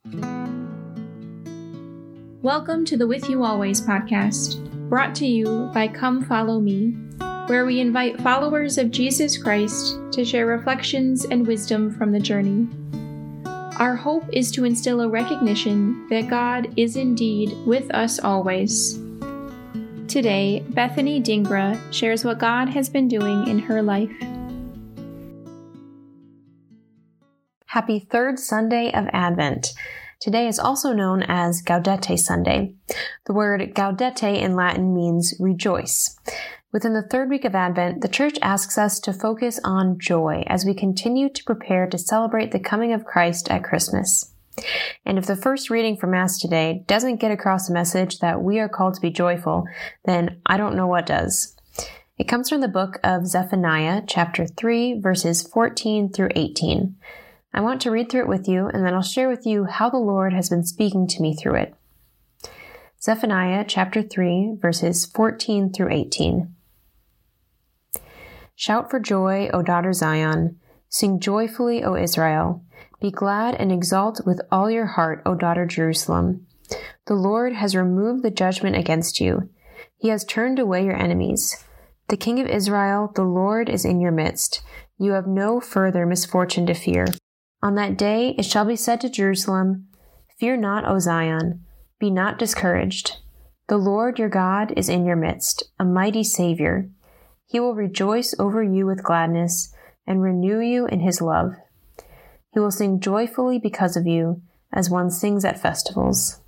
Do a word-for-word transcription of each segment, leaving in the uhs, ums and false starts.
Welcome to the With You Always podcast, brought to you by Come Follow Me, where we invite followers of Jesus Christ to share reflections and wisdom from the journey. Our hope is to instill a recognition that God is indeed with us always. Today, Bethany Dingra shares what God has been doing in her life. Happy third Sunday of Advent. Today is also known as Gaudete Sunday. The word gaudete in Latin means rejoice. Within the third week of Advent, the Church asks us to focus on joy as we continue to prepare to celebrate the coming of Christ at Christmas. And if the first reading for Mass today doesn't get across the message that we are called to be joyful, then I don't know what does. It comes from the book of Zephaniah, chapter three, verses fourteen through eighteen. I want to read through it with you, and then I'll share with you how the Lord has been speaking to me through it. Zephaniah chapter three, verses fourteen through eighteen. Shout for joy, O daughter Zion. Sing joyfully, O Israel. Be glad and exult with all your heart, O daughter Jerusalem. The Lord has removed the judgment against you. He has turned away your enemies. The King of Israel, the Lord, is in your midst. You have no further misfortune to fear. On that day it shall be said to Jerusalem, Fear not, O Zion, be not discouraged. The Lord your God is in your midst, a mighty Savior. He will rejoice over you with gladness and renew you in his love. He will sing joyfully because of you, as one sings at festivals.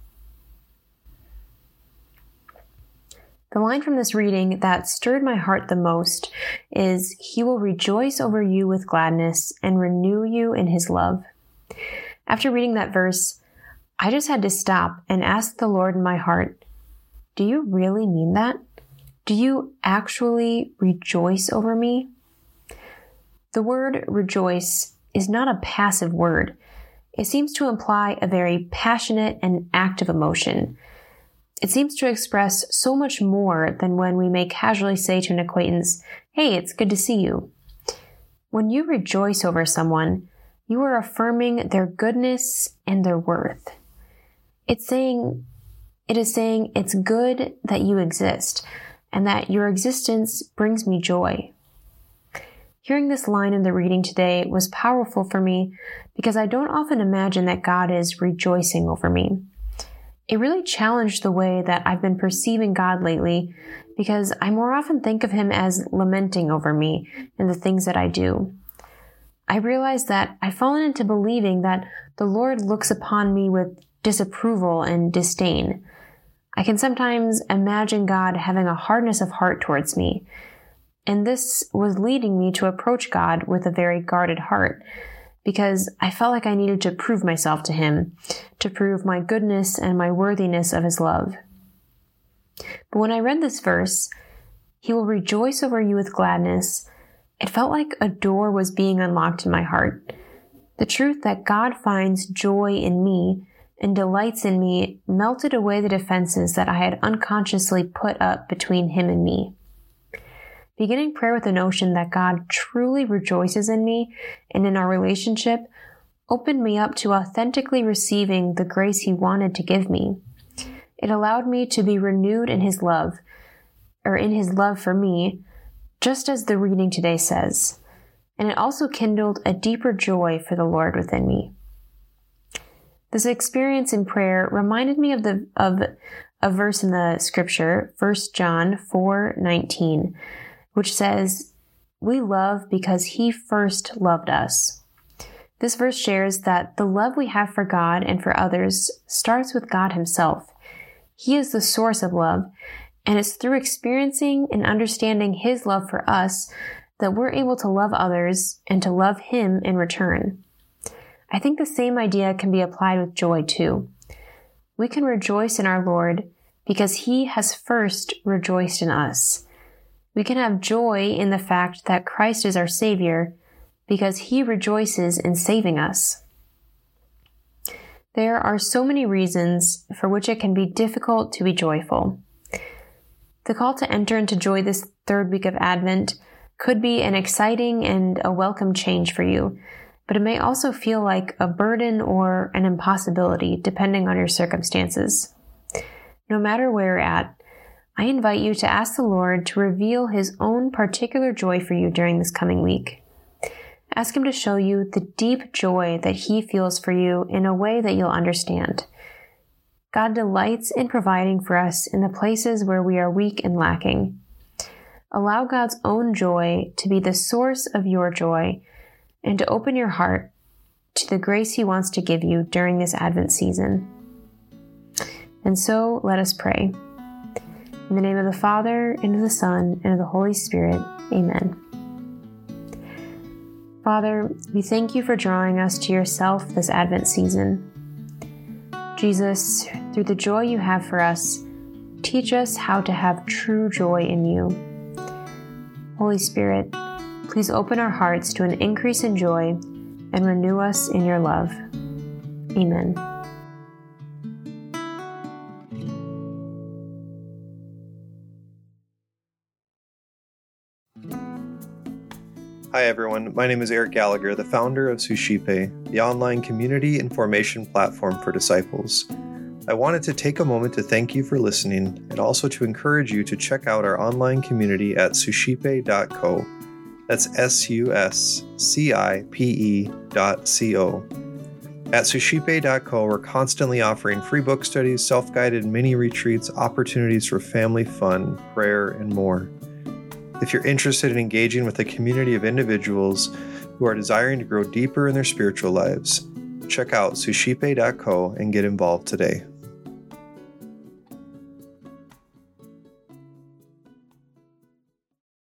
The line from this reading that stirred my heart the most is, He will rejoice over you with gladness and renew you in his love. After reading that verse, I just had to stop and ask the Lord in my heart, do you really mean that? Do you actually rejoice over me? The word rejoice is not a passive word. It seems to imply a very passionate and active emotion. It seems to express so much more than when we may casually say to an acquaintance, Hey, it's good to see you. When you rejoice over someone, you are affirming their goodness and their worth. It's saying, it is saying it's good that you exist and that your existence brings me joy. Hearing this line in the reading today was powerful for me because I don't often imagine that God is rejoicing over me. It really challenged the way that I've been perceiving God lately because I more often think of him as lamenting over me and the things that I do. I realized that I've fallen into believing that the Lord looks upon me with disapproval and disdain. I can sometimes imagine God having a hardness of heart towards me, and this was leading me to approach God with a very guarded heart, because I felt like I needed to prove myself to him, to prove my goodness and my worthiness of his love. But when I read this verse, He will rejoice over you with gladness, it felt like a door was being unlocked in my heart. The truth that God finds joy in me and delights in me melted away the defenses that I had unconsciously put up between him and me. Beginning prayer with the notion that God truly rejoices in me and in our relationship opened me up to authentically receiving the grace he wanted to give me. It allowed me to be renewed in his love, or in his love for me, just as the reading today says. And it also kindled a deeper joy for the Lord within me. This experience in prayer reminded me of the of a verse in the scripture, First John four nineteen, which says, We love because he first loved us. This verse shares that the love we have for God and for others starts with God himself. He is the source of love, and it's through experiencing and understanding his love for us that we're able to love others and to love him in return. I think the same idea can be applied with joy too. We can rejoice in our Lord because he has first rejoiced in us. We can have joy in the fact that Christ is our Savior because he rejoices in saving us. There are so many reasons for which it can be difficult to be joyful. The call to enter into joy this third week of Advent could be an exciting and a welcome change for you, but it may also feel like a burden or an impossibility depending on your circumstances. No matter where you're at, I invite you to ask the Lord to reveal His own particular joy for you during this coming week. Ask Him to show you the deep joy that He feels for you in a way that you'll understand. God delights in providing for us in the places where we are weak and lacking. Allow God's own joy to be the source of your joy and to open your heart to the grace He wants to give you during this Advent season. And so let us pray. In the name of the Father, and of the Son, and of the Holy Spirit, amen. Father, we thank you for drawing us to yourself this Advent season. Jesus, through the joy you have for us, teach us how to have true joy in you. Holy Spirit, please open our hearts to an increase in joy and renew us in your love. Amen. Hi everyone, my name is Eric Gallagher, the founder of Suscipe, the online community and formation platform for disciples. I wanted to take a moment to thank you for listening and also to encourage you to check out our online community at suscipe dot co. That's S U S C I P E dot C O. At suscipe dot co, we're constantly offering free book studies, self-guided mini retreats, opportunities for family fun, prayer, and more. If you're interested in engaging with a community of individuals who are desiring to grow deeper in their spiritual lives, check out suscipe dot co and get involved today.